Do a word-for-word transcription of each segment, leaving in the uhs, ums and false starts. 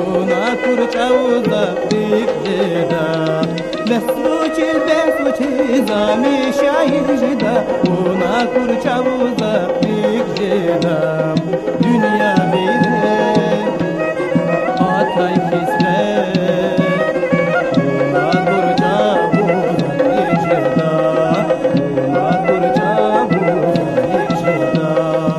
una kurcauza dikjeda besluchi besluchi zami şahirjida una kurcauza dikjeda dünya bile atay kisre una kurcauza dikjeda una kurcauza dikjeda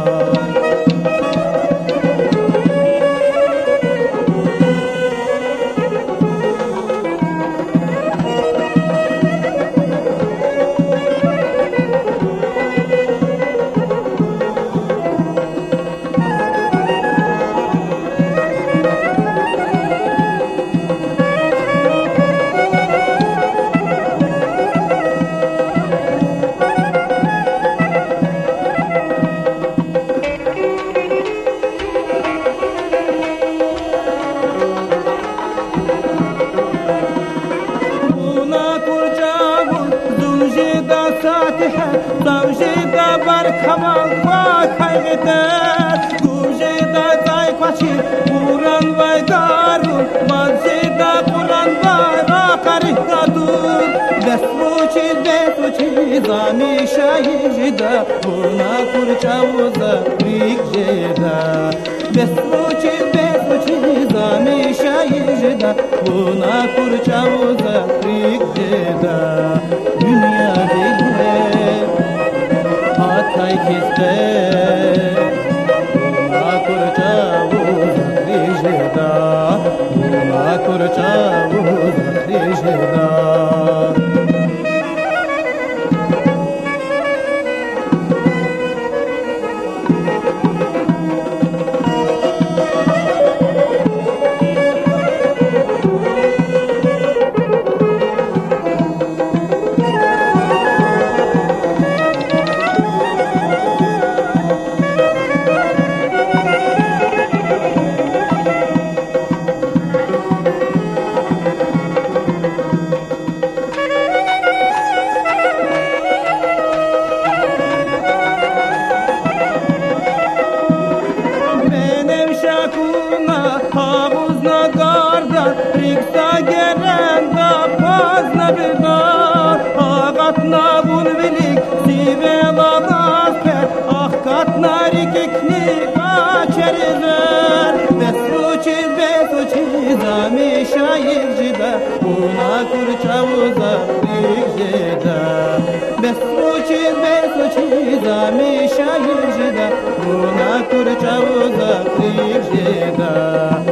Zavjeda bar kamal va kaygıder Gujeda zay kwachi Kur'an vay darun Mazjeda Kur'an vay rakarihda dur Besluchi besluchi zami şahijda Buna kurçavuza rikjeda Besluchi besluchi zami şahijda Buna kurçavuza rikjeda Dünya bile atay kisre una kurcauza dikjeda una kurcauza dikjeda Riksa gelen da pazna bilgar Ağatna bun bilik sivela nasper Ah katna rikikni kaçerizer Besluçi besluçi zami şahircida Buna kurçavuza rikjeda Besluçi besluçi zami şahircida Buna kurçavuza rikjeda